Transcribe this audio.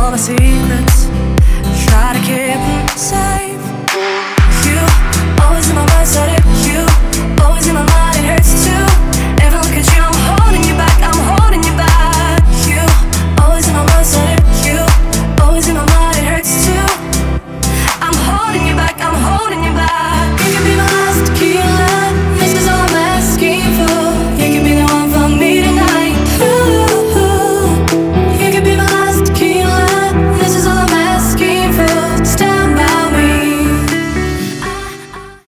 all the secrets, try to keep them safe.